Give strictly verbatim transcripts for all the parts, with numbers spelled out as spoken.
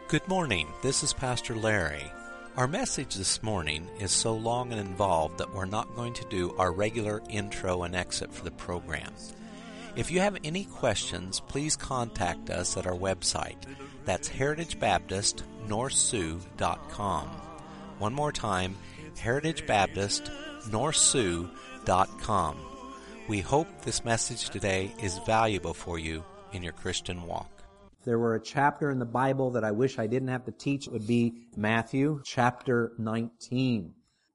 Good morning. This is Pastor Larry. Our message this morning is so long and involved that we're not going to do our regular intro and exit for the program. If you have any questions, please contact us at our website. That's heritage baptist north sioux dot com. One more time, heritage baptist north sioux dot com. We hope this message today is valuable for you in your Christian walk. If there were a chapter in the Bible that I wish I didn't have to teach, it would be Matthew chapter nineteen.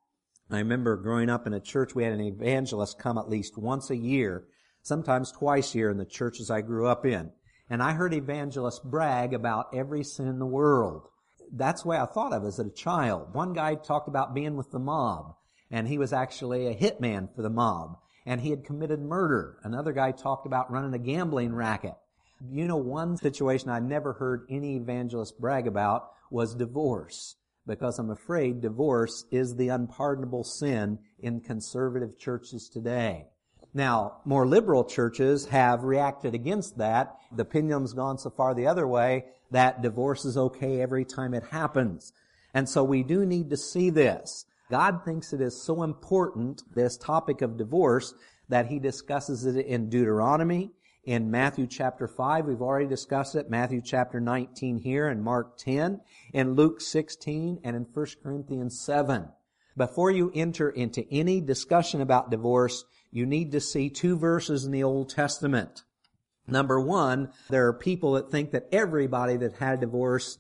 I remember growing up in a church, we had an evangelist come at least once a year, sometimes twice a year in the churches I grew up in. And I heard evangelists brag about every sin in the world. That's the way I thought of it as a child. One guy talked about being with the mob, and he was actually a hitman for the mob, and he had committed murder. Another guy talked about running a gambling racket. You know, one situation I never heard any evangelist brag about was divorce, because I'm afraid divorce is the unpardonable sin in conservative churches today. Now, more liberal churches have reacted against that. The pendulum's gone so far the other way that divorce is okay every time it happens. And so we do need to see this. God thinks it is so important, this topic of divorce, that He discusses it in Deuteronomy, in Matthew chapter five, we've already discussed it, Matthew chapter nineteen here, and Mark ten, in Luke sixteen, and in First Corinthians seven. Before you enter into any discussion about divorce, you need to see two verses in the Old Testament. Number one, there are people that think that everybody that had a divorce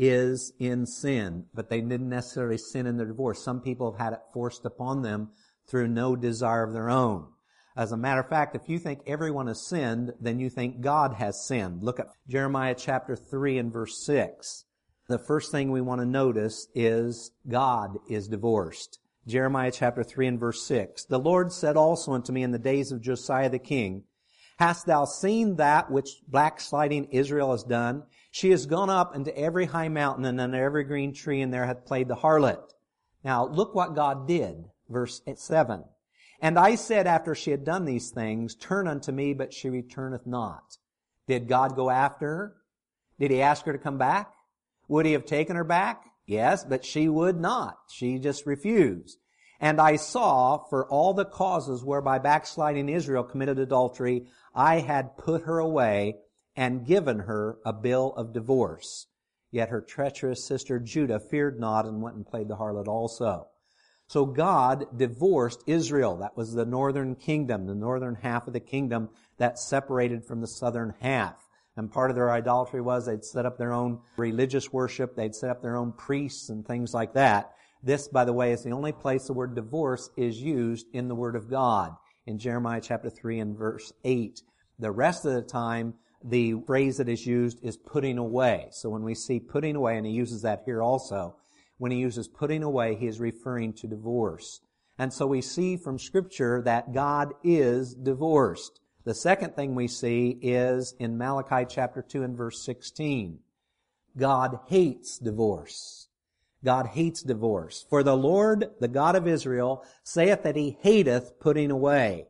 is in sin, but they didn't necessarily sin in their divorce. Some people have had it forced upon them through no desire of their own. As a matter of fact, if you think everyone has sinned, then you think God has sinned. Look at Jeremiah chapter three and verse six. The first thing we want to notice is God is divorced. Jeremiah chapter three and verse six. The Lord said also unto me in the days of Josiah the king, Hast thou seen that which backsliding Israel has done? She has gone up into every high mountain and under every green tree, and there hath played the harlot. Now look what God did. Verse seven. And I said after she had done these things, Turn unto me, but she returneth not. Did God go after her? Did He ask her to come back? Would He have taken her back? Yes, but she would not. She just refused. And I saw, for all the causes whereby backsliding Israel committed adultery, I had put her away and given her a bill of divorce. Yet her treacherous sister Judah feared not and went and played the harlot also. So God divorced Israel. That was the northern kingdom, the northern half of the kingdom that separated from the southern half. And part of their idolatry was they'd set up their own religious worship. They'd set up their own priests and things like that. This, by the way, is the only place the word divorce is used in the Word of God, in Jeremiah chapter three and verse eight. The rest of the time, the phrase that is used is putting away. So when we see putting away, and He uses that here also, when He uses putting away, He is referring to divorce. And so we see from Scripture that God is divorced. The second thing we see is in Malachi chapter two and verse sixteen. God hates divorce. God hates divorce. For the Lord, the God of Israel, saith that He hateth putting away.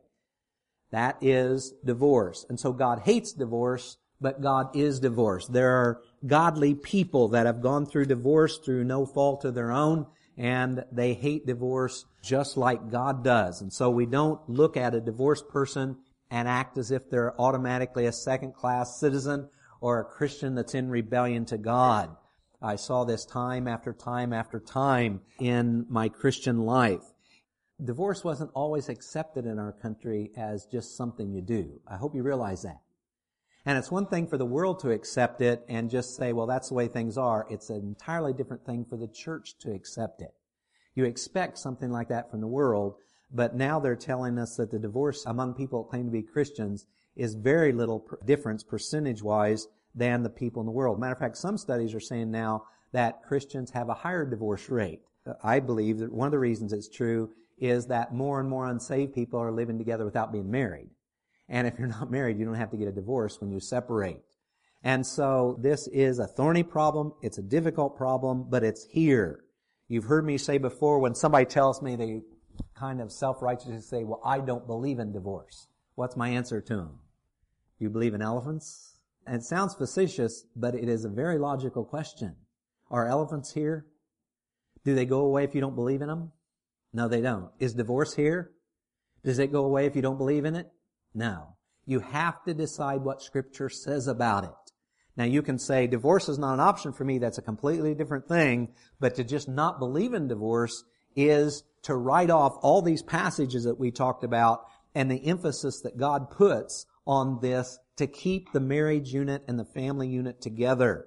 That is divorce. And so God hates divorce, but God is divorced. There are godly people that have gone through divorce through no fault of their own, and they hate divorce just like God does. And so we don't look at a divorced person and act as if they're automatically a second-class citizen or a Christian that's in rebellion to God. I saw this time after time after time in my Christian life. Divorce wasn't always accepted in our country as just something you do. I hope you realize that. And it's one thing for the world to accept it and just say, well, that's the way things are. It's an entirely different thing for the church to accept it. You expect something like that from the world, but now they're telling us that the divorce among people that claim to be Christians is very little difference percentage-wise than the people in the world. Matter of fact, some studies are saying now that Christians have a higher divorce rate. I believe that one of the reasons it's true is that more and more unsaved people are living together without being married. And if you're not married, you don't have to get a divorce when you separate. And so this is a thorny problem. It's a difficult problem, but it's here. You've heard me say before, when somebody tells me they kind of self-righteously say, well, I don't believe in divorce. What's my answer to them? You believe in elephants? And it sounds facetious, but it is a very logical question. Are elephants here? Do they go away if you don't believe in them? No, they don't. Is divorce here? Does it go away if you don't believe in it? No. You have to decide what Scripture says about it. Now you can say, divorce is not an option for me. That's a completely different thing. But to just not believe in divorce is to write off all these passages that we talked about and the emphasis that God puts on this to keep the marriage unit and the family unit together.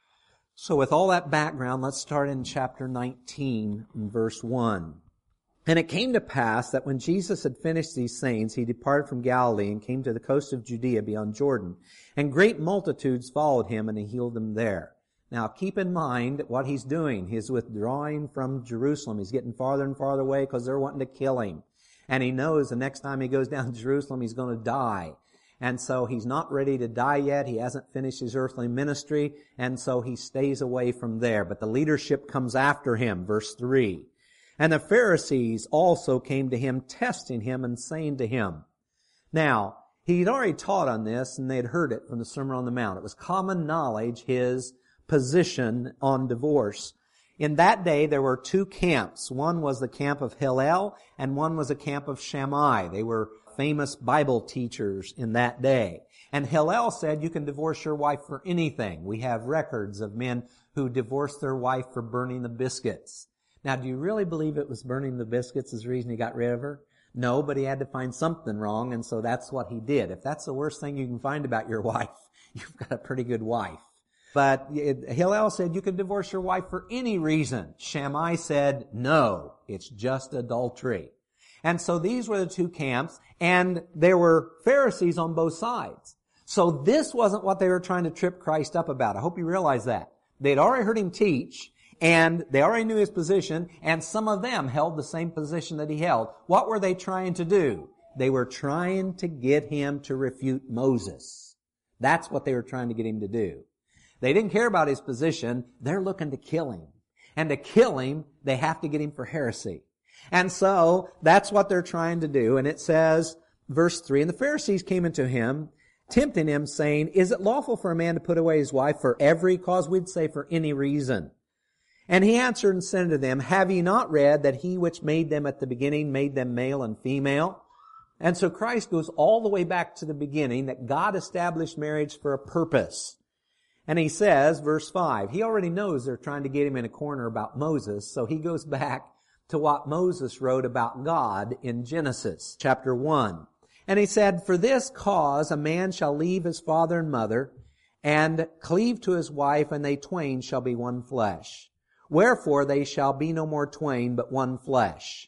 So with all that background, let's start in chapter nineteen, verse one. And it came to pass that when Jesus had finished these sayings, he departed from Galilee and came to the coast of Judea beyond Jordan. And great multitudes followed him, and he healed them there. Now keep in mind what he's doing. He's withdrawing from Jerusalem. He's getting farther and farther away because they're wanting to kill him. And he knows the next time he goes down to Jerusalem, he's going to die. And so he's not ready to die yet. He hasn't finished his earthly ministry. And so he stays away from there. But the leadership comes after him. Verse three. And the Pharisees also came to him, testing him and saying to him. Now, he'd already taught on this, and they'd heard it from the Sermon on the Mount. It was common knowledge, his position on divorce. In that day, there were two camps. One was the camp of Hillel, and one was the camp of Shammai. They were famous Bible teachers in that day. And Hillel said you can divorce your wife for anything. We have records of men who divorced their wife for burning the biscuits. Now, do you really believe it was burning the biscuits is the reason he got rid of her? No, but he had to find something wrong, and so that's what he did. If that's the worst thing you can find about your wife, you've got a pretty good wife. But Hillel said you can divorce your wife for any reason. Shammai said, no, it's just adultery. And so these were the two camps, and there were Pharisees on both sides. So this wasn't what they were trying to trip Christ up about. I hope you realize that. They'd already heard him teach, and they already knew his position, and some of them held the same position that he held. What were they trying to do? They were trying to get him to refute Moses. That's what they were trying to get him to do. They didn't care about his position. They're looking to kill him. And to kill him, they have to get him for heresy. And so, that's what they're trying to do. And it says, verse three, and the Pharisees came unto him, tempting him, saying, is it lawful for a man to put away his wife for every cause? We'd say for any reason. And he answered and said unto them, have ye not read that he which made them at the beginning made them male and female? And so Christ goes all the way back to the beginning, that God established marriage for a purpose. And he says, verse five, he already knows they're trying to get him in a corner about Moses, so he goes back to what Moses wrote about God in Genesis chapter one. And he said, for this cause a man shall leave his father and mother, and cleave to his wife, and they twain shall be one flesh. Wherefore they shall be no more twain, but one flesh.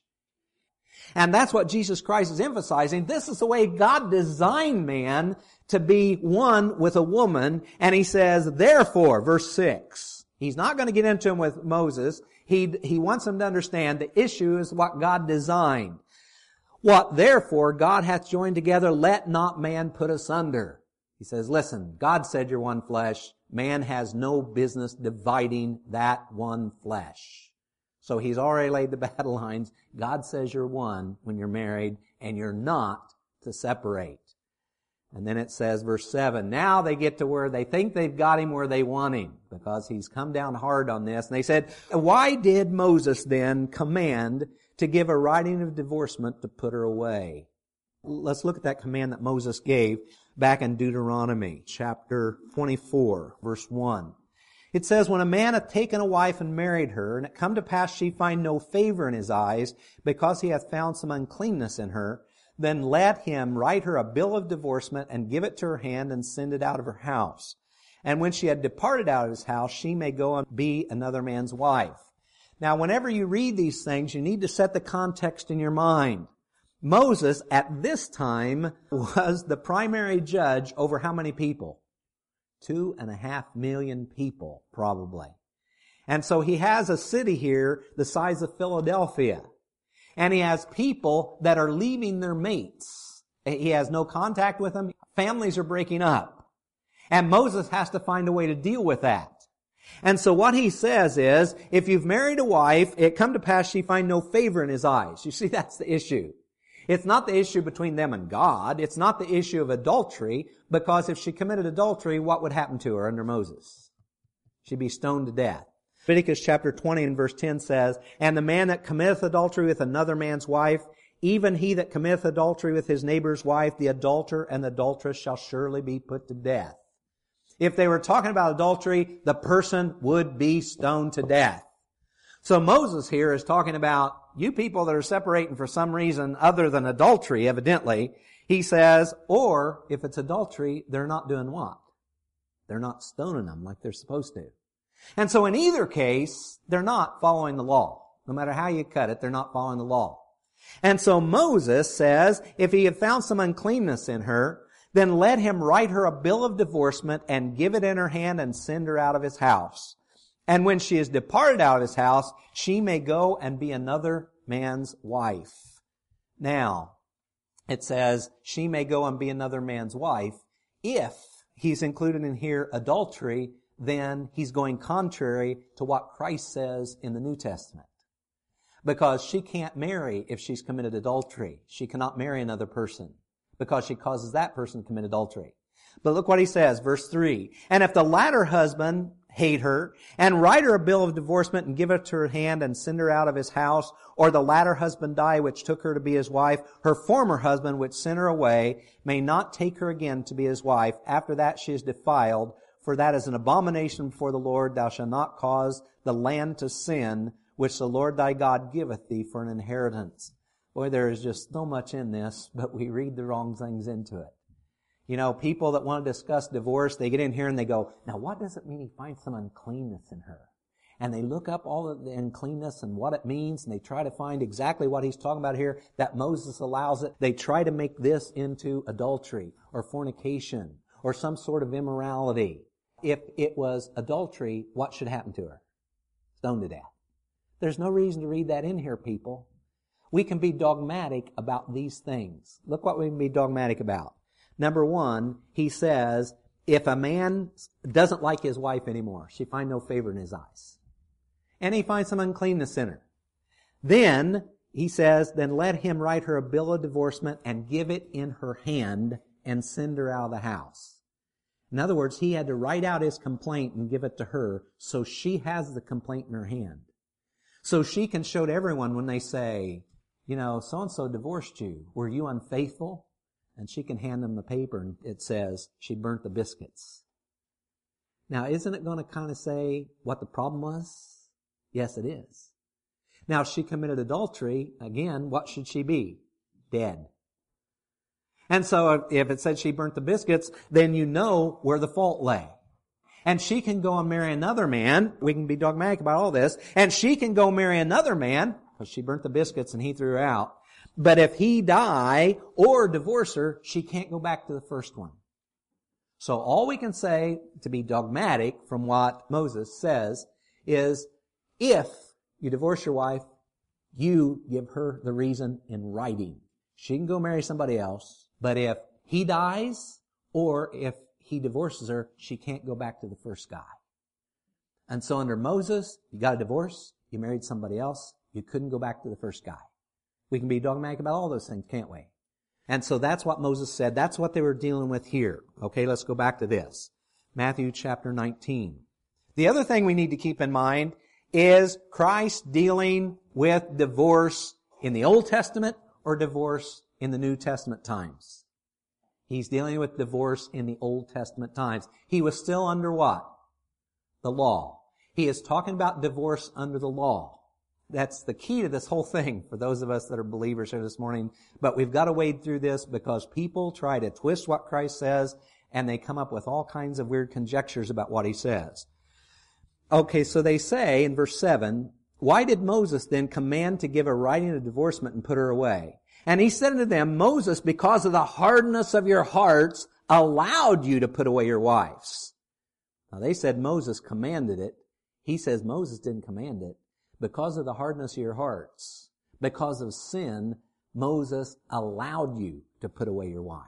And that's what Jesus Christ is emphasizing. This is the way God designed man to be one with a woman. And he says, therefore, verse six, he's not going to get into him with Moses. He, he wants him to understand the issue is what God designed. What therefore God hath joined together, let not man put asunder. He says, listen, God said you're one flesh. Man has no business dividing that one flesh. So he's already laid the battle lines. God says you're one when you're married, and you're not to separate. And then it says, verse seven, now they get to where they think they've got him where they want him, because he's come down hard on this. And they said, why did Moses then command to give a writing of divorcement to put her away? Let's look at that command that Moses gave back in Deuteronomy chapter twenty-four, verse one. It says, when a man hath taken a wife and married her, and it come to pass she find no favor in his eyes, because he hath found some uncleanness in her, then let him write her a bill of divorcement, and give it to her hand, and send it out of her house. And when she had departed out of his house, she may go and be another man's wife. Now, whenever you read these things, you need to set the context in your mind. Moses, at this time, was the primary judge over how many people? Two and a half million people, probably. And so he has a city here the size of Philadelphia. And he has people that are leaving their mates. He has no contact with them. Families are breaking up. And Moses has to find a way to deal with that. And so what he says is, if you've married a wife, it come to pass she find no favor in his eyes. You see, that's the issue. It's not the issue between them and God. It's not the issue of adultery, because if she committed adultery, what would happen to her under Moses? She'd be stoned to death. Leviticus chapter twenty and verse ten says, "And the man that committeth adultery with another man's wife, even he that committeth adultery with his neighbor's wife, the adulterer and the adulteress shall surely be put to death." If they were talking about adultery, the person would be stoned to death. So Moses here is talking about you people that are separating for some reason other than adultery, evidently. He says, or if it's adultery, they're not doing what? They're not stoning them like they're supposed to. And so in either case, they're not following the law. No matter how you cut it, they're not following the law. And so Moses says, if he had found some uncleanness in her, then let him write her a bill of divorcement and give it in her hand and send her out of his house. And when she is departed out of his house, she may go and be another man's wife. Now, it says she may go and be another man's wife. If he's included in here adultery, then he's going contrary to what Christ says in the New Testament. Because she can't marry if she's committed adultery. She cannot marry another person because she causes that person to commit adultery. But look what he says, verse three. "And if the latter husband hate her, and write her a bill of divorcement and give it to her hand and send her out of his house, or the latter husband die which took her to be his wife, her former husband which sent her away may not take her again to be his wife. After that she is defiled, for that is an abomination before the Lord. Thou shalt not cause the land to sin, which the Lord thy God giveth thee for an inheritance." Boy, there is just so much in this, but we read the wrong things into it. You know, people that want to discuss divorce, they get in here and they go, now what does it mean he finds some uncleanness in her? And they look up all of the uncleanness and what it means, and they try to find exactly what he's talking about here, that Moses allows it. They try to make this into adultery or fornication or some sort of immorality. If it was adultery, what should happen to her? Stoned to death. There's no reason to read that in here, people. We can be dogmatic about these things. Look what we can be dogmatic about. Number one, he says, if a man doesn't like his wife anymore, she finds no favor in his eyes, and he finds some uncleanness in her, then, he says, then let him write her a bill of divorcement and give it in her hand and send her out of the house. In other words, he had to write out his complaint and give it to her so she has the complaint in her hand. So she can show to everyone when they say, you know, so-and-so divorced you. Were you unfaithful? And she can hand them the paper and it says she burnt the biscuits. Now, isn't it going to kind of say what the problem was? Yes, it is. Now, if she committed adultery, again, what should she be? Dead. And so if it said she burnt the biscuits, then you know where the fault lay. And she can go and marry another man. We can be dogmatic about all this. And she can go marry another man because she burnt the biscuits and he threw her out. But if he die or divorce her, she can't go back to the first one. So all we can say, to be dogmatic from what Moses says, is if you divorce your wife, you give her the reason in writing. She can go marry somebody else, but if he dies or if he divorces her, she can't go back to the first guy. And so under Moses, you got a divorce, you married somebody else, you couldn't go back to the first guy. We can be dogmatic about all those things, can't we? And so that's what Moses said. That's what they were dealing with here. Okay, let's go back to this. Matthew chapter nineteen. The other thing we need to keep in mind is Christ dealing with divorce in the Old Testament or divorce in the New Testament times. He's dealing with divorce in the Old Testament times. He was still under what? The law. He is talking about divorce under the law. That's the key to this whole thing for those of us that are believers here this morning. But we've got to wade through this because people try to twist what Christ says and they come up with all kinds of weird conjectures about what he says. Okay, so they say in verse seven, why did Moses then command to give a writing of divorcement and put her away? And he said unto them, Moses, because of the hardness of your hearts, allowed you to put away your wives. Now they said Moses commanded it. He says Moses didn't command it. Because of the hardness of your hearts, because of sin, Moses allowed you to put away your wife.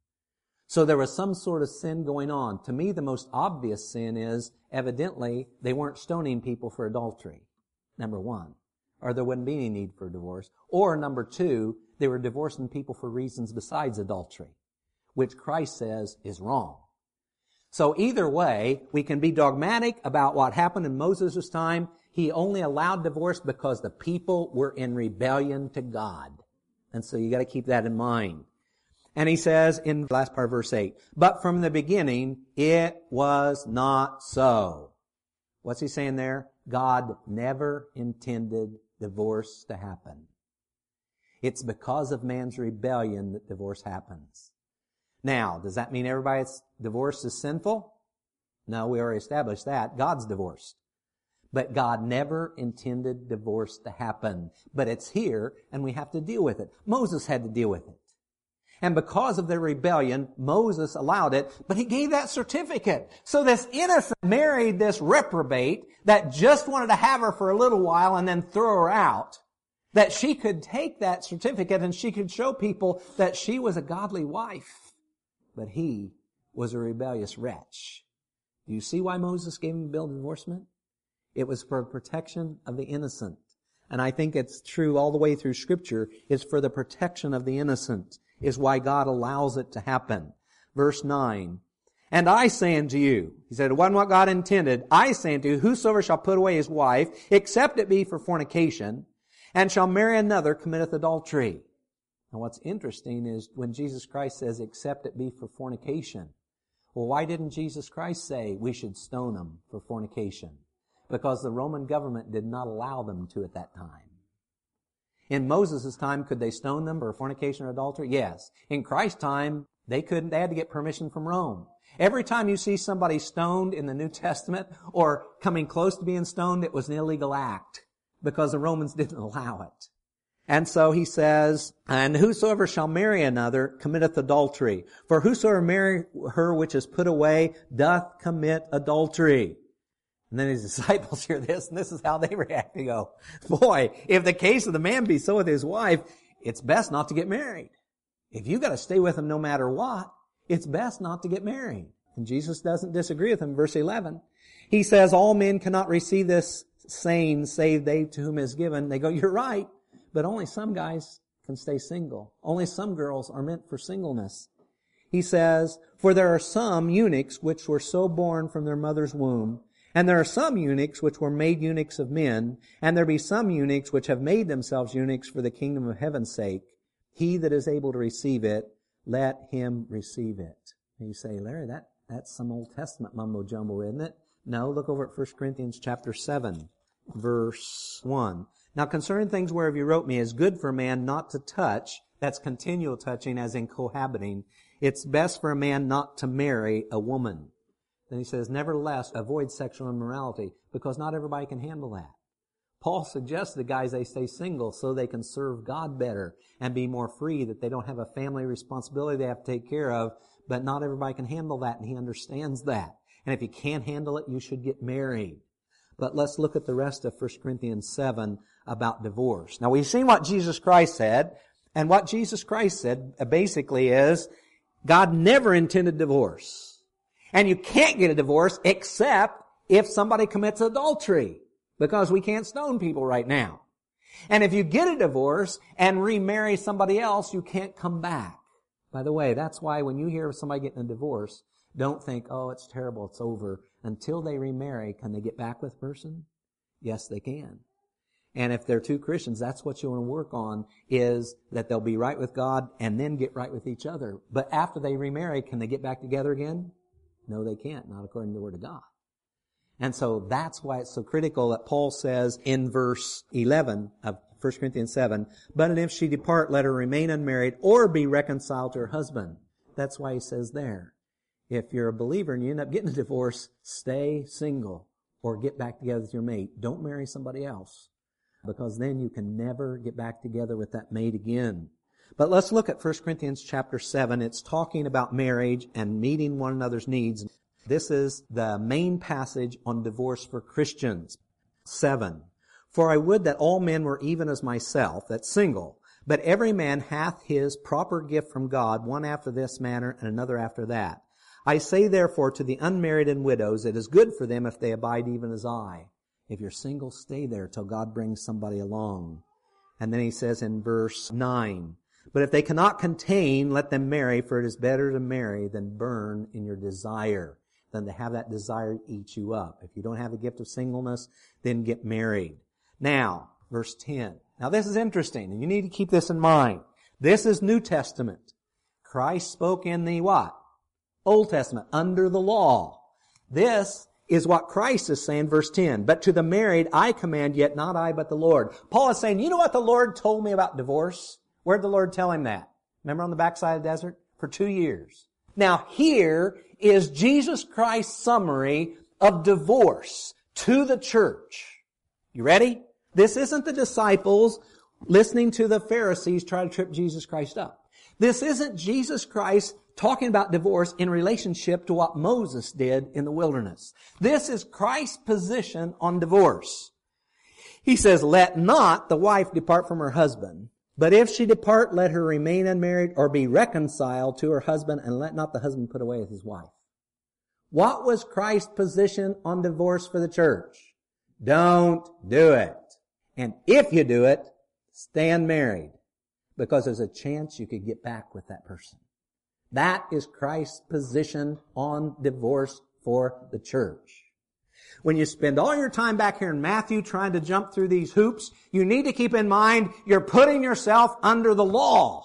So there was some sort of sin going on. To me, the most obvious sin is, evidently, they weren't stoning people for adultery, number one. Or there wouldn't be any need for divorce. Or number two, they were divorcing people for reasons besides adultery, which Christ says is wrong. So either way, we can be dogmatic about what happened in Moses' time. He only allowed divorce because the people were in rebellion to God. And so you got to keep that in mind. And he says in the last part of verse eight, but from the beginning, it was not so. What's he saying there? God never intended divorce to happen. It's because of man's rebellion that divorce happens. Now, does that mean everybody that's divorced is sinful? No, we already established that. God's divorced. But God never intended divorce to happen. But it's here, and we have to deal with it. Moses had to deal with it. And because of their rebellion, Moses allowed it, but he gave that certificate. So this innocent married this reprobate that just wanted to have her for a little while and then throw her out, that she could take that certificate and she could show people that she was a godly wife. But he was a rebellious wretch. Do you see why Moses gave him a bill of divorcement? It was for protection of the innocent. And I think it's true all the way through Scripture. It's for the protection of the innocent is why God allows it to happen. Verse nine, and I say unto you, he said, it wasn't what God intended. I say unto you, whosoever shall put away his wife, except it be for fornication, and shall marry another, committeth adultery. Now what's interesting is when Jesus Christ says, except it be for fornication. Well, why didn't Jesus Christ say we should stone them for fornication? Because the Roman government did not allow them to at that time. In Moses' time, could they stone them for fornication or adultery? Yes. In Christ's time, they couldn't. They had to get permission from Rome. Every time you see somebody stoned in the New Testament or coming close to being stoned, it was an illegal act because the Romans didn't allow it. And so he says, and whosoever shall marry another committeth adultery. For whosoever marry her which is put away doth commit adultery. And then his disciples hear this, and this is how they react. They go, boy, if the case of the man be so with his wife, it's best not to get married. If you got to stay with him no matter what, it's best not to get married. And Jesus doesn't disagree with him. Verse eleven, he says, all men cannot receive this saying, save they to whom is given. They go, you're right, but only some guys can stay single. Only some girls are meant for singleness. He says, for there are some eunuchs which were so born from their mother's womb, and there are some eunuchs which were made eunuchs of men, and there be some eunuchs which have made themselves eunuchs for the kingdom of heaven's sake. He that is able to receive it, let him receive it. And you say, Larry, that, that's some Old Testament mumbo-jumbo, isn't it? No, look over at First Corinthians chapter seven, verse one. Now concerning things whereof you wrote me, is good for a man not to touch, that's continual touching as in cohabiting. It's best for a man not to marry a woman. Then he says, nevertheless, avoid sexual immorality, because not everybody can handle that. Paul suggests to the guys they stay single so they can serve God better and be more free, that they don't have a family responsibility they have to take care of, but not everybody can handle that, and he understands that. And if you can't handle it, you should get married. But let's look at the rest of First Corinthians seven about divorce. Now we've seen what Jesus Christ said, and what Jesus Christ said basically is, God never intended divorce. And you can't get a divorce except if somebody commits adultery, because we can't stone people right now. And if you get a divorce and remarry somebody else, you can't come back. By the way, that's why when you hear of somebody getting a divorce, don't think, oh, it's terrible, it's over. Until they remarry, can they get back with the person? Yes, they can. And if they're two Christians, that's what you want to work on, is that they'll be right with God and then get right with each other. But after they remarry, can they get back together again? No, they can't, not according to the Word of God. And so that's why it's so critical that Paul says in verse eleven of First Corinthians seven, but if she depart, let her remain unmarried or be reconciled to her husband. That's why he says there, if you're a believer and you end up getting a divorce, stay single or get back together with your mate. Don't marry somebody else, because then you can never get back together with that mate again. But let's look at First Corinthians chapter seven. It's talking about marriage and meeting one another's needs. This is the main passage on divorce for Christians. seven. For I would that all men were even as myself, that's single, but every man hath his proper gift from God, one after this manner and another after that. I say therefore to the unmarried and widows, it is good for them if they abide even as I. If you're single, stay there till God brings somebody along. And then he says in verse nine, but if they cannot contain, let them marry, for it is better to marry than burn in your desire. than to have that desire eat you up. If you don't have the gift of singleness, then get married. Now, verse ten. Now this is interesting, and you need to keep this in mind. This is New Testament. Christ spoke in the what? Old Testament, under the law. This is what Christ is saying, verse ten. But to the married I command, yet not I, but the Lord. Paul is saying, you know what the Lord told me about divorce? Where did the Lord tell him that? Remember on the backside of the desert? For two years. Now here is Jesus Christ's summary of divorce to the church. You ready? This isn't the disciples listening to the Pharisees try to trip Jesus Christ up. This isn't Jesus Christ talking about divorce in relationship to what Moses did in the wilderness. This is Christ's position on divorce. He says, let not the wife depart from her husband, but if she depart, let her remain unmarried or be reconciled to her husband, and let not the husband put away with his wife. What was Christ's position on divorce for the church? Don't do it. And if you do it, stay unmarried, because there's a chance you could get back with that person. That is Christ's position on divorce for the church. When you spend all your time back here in Matthew trying to jump through these hoops, you need to keep in mind you're putting yourself under the law.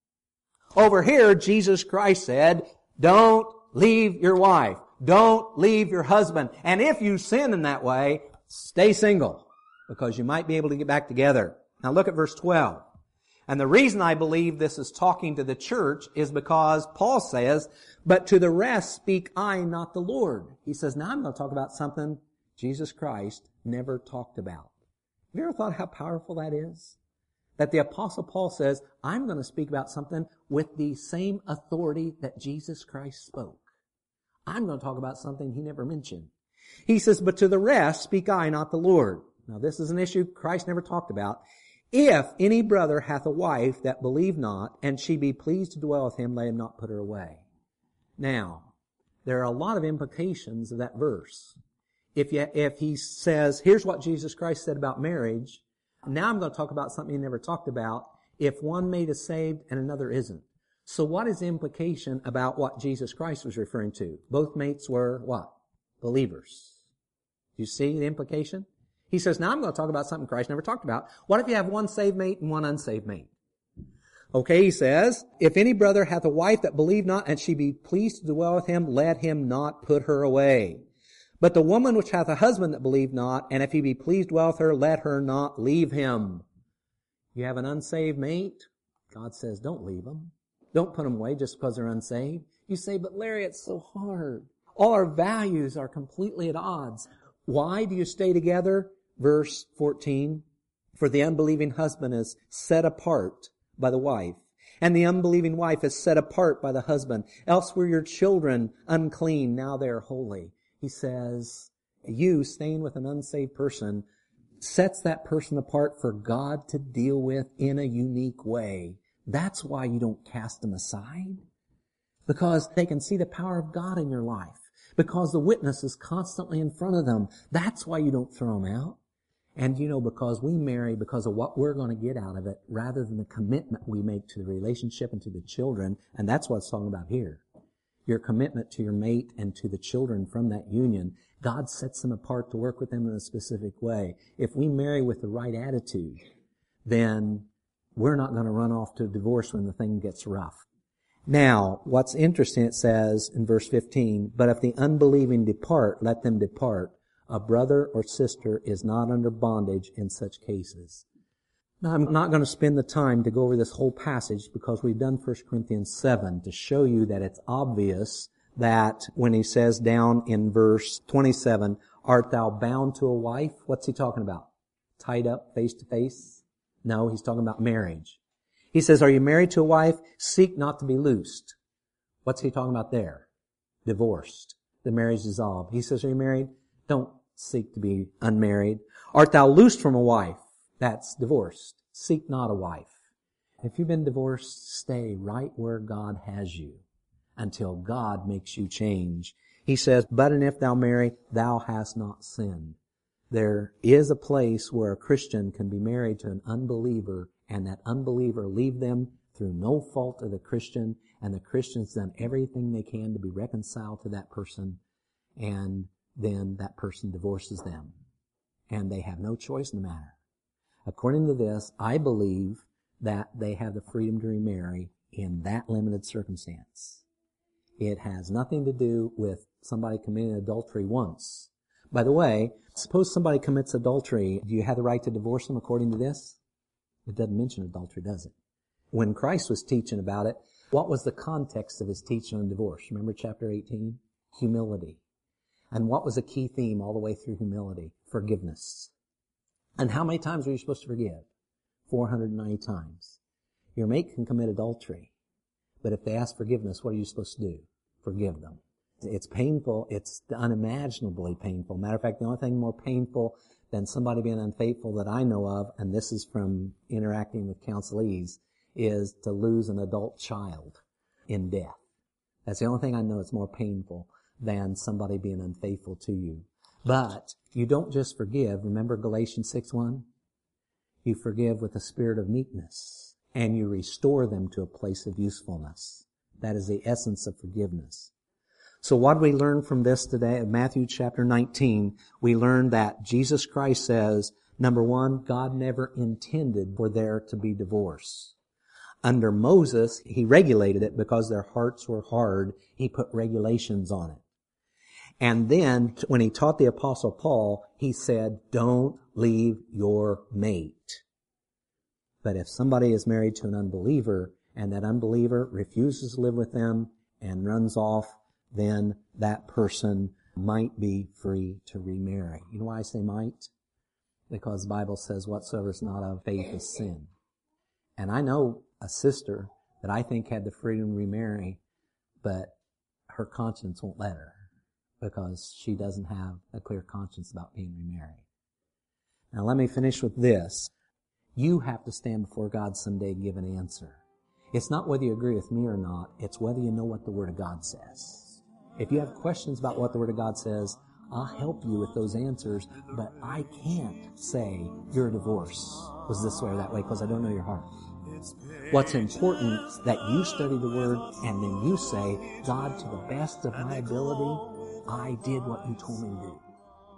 Over here, Jesus Christ said, don't leave your wife. Don't leave your husband. And if you sin in that way, stay single, because you might be able to get back together. Now look at verse twelve. And the reason I believe this is talking to the church is because Paul says, but to the rest speak I, not the Lord. He says, now I'm going to talk about something Jesus Christ never talked about. Have you ever thought how powerful that is? That the Apostle Paul says, I'm going to speak about something with the same authority that Jesus Christ spoke. I'm going to talk about something he never mentioned. He says, but to the rest speak I, not the Lord. Now this is an issue Christ never talked about. If any brother hath a wife that believe not, and she be pleased to dwell with him, let him not put her away. Now, there are a lot of implications of that verse. If you, if he says, here's what Jesus Christ said about marriage, now I'm going to talk about something he never talked about. If one mate is saved and another isn't. So what is the implication about what Jesus Christ was referring to? Both mates were what? Believers. You see the implication? He says, now I'm going to talk about something Christ never talked about. What if you have one saved mate and one unsaved mate? Okay, he says, if any brother hath a wife that believe not, and she be pleased to dwell with him, let him not put her away. But the woman which hath a husband that believe not, and if he be pleased to dwell with her, let her not leave him. You have an unsaved mate? God says, don't leave them. Don't put them away just because they're unsaved. You say, but Larry, it's so hard. All our values are completely at odds. Why do you stay together? Verse fourteen, for the unbelieving husband is set apart by the wife, and the unbelieving wife is set apart by the husband. Else were your children unclean, now they are holy. He says, you staying with an unsaved person sets that person apart for God to deal with in a unique way. That's why you don't cast them aside, because they can see the power of God in your life, because the witness is constantly in front of them. That's why you don't throw them out. And you know, because we marry because of what we're going to get out of it, rather than the commitment we make to the relationship and to the children. And that's what it's talking about here. Your commitment to your mate and to the children from that union. God sets them apart to work with them in a specific way. If we marry with the right attitude, then we're not going to run off to divorce when the thing gets rough. Now, what's interesting, it says in verse fifteen, but if the unbelieving depart, let them depart. A brother or sister is not under bondage in such cases. Now, I'm not going to spend the time to go over this whole passage, because we've done First Corinthians seven to show you that it's obvious that when he says down in verse twenty-seven, art thou bound to a wife? What's he talking about? Tied up face to face? No, he's talking about marriage. He says, are you married to a wife? Seek not to be loosed. What's he talking about there? Divorced. The marriage dissolved. He says, are you married? Don't seek to be unmarried. Art thou loosed from a wife? That's divorced. Seek not a wife. If you've been divorced, stay right where God has you until God makes you change. He says, but and if thou marry, thou hast not sinned. There is a place where a Christian can be married to an unbeliever, and that unbeliever leave them through no fault of the Christian, and the Christian's done everything they can to be reconciled to that person. and then that person divorces them, and they have no choice in the matter. According to this, I believe that they have the freedom to remarry in that limited circumstance. It has nothing to do with somebody committing adultery once. By the way, suppose somebody commits adultery, do you have the right to divorce them according to this? It doesn't mention adultery, does it? When Christ was teaching about it, what was the context of his teaching on divorce? Remember chapter eighteen? Humility. And what was a key theme all the way through humility? Forgiveness. And how many times are you supposed to forgive? four hundred ninety times. Your mate can commit adultery, but if they ask forgiveness, what are you supposed to do? Forgive them. It's painful. It's unimaginably painful. Matter of fact, the only thing more painful than somebody being unfaithful that I know of, and this is from interacting with counselees, is to lose an adult child in death. That's the only thing I know that's more painful than somebody being unfaithful to you. But you don't just forgive. Remember Galatians six one? You forgive with a spirit of meekness, and you restore them to a place of usefulness. That is the essence of forgiveness. So what do we learn from this today? In Matthew chapter nineteen, we learn that Jesus Christ says, number one, God never intended for there to be divorce. Under Moses, he regulated it because their hearts were hard. He put regulations on it. And then, when he taught the Apostle Paul, he said, don't leave your mate. But if somebody is married to an unbeliever, and that unbeliever refuses to live with them and runs off, then that person might be free to remarry. You know why I say might? Because the Bible says whatsoever is not of faith is sin. And I know a sister that I think had the freedom to remarry, but her conscience won't let her because she doesn't have a clear conscience about being remarried. Now let me finish with this. You have to stand before God someday and give an answer. It's not whether you agree with me or not, it's whether you know what the Word of God says. If you have questions about what the Word of God says, I'll help you with those answers, but I can't say your divorce was this way or that way because I don't know your heart. What's important is that you study the Word and then you say, God, to the best of my ability, I did what you told me to do.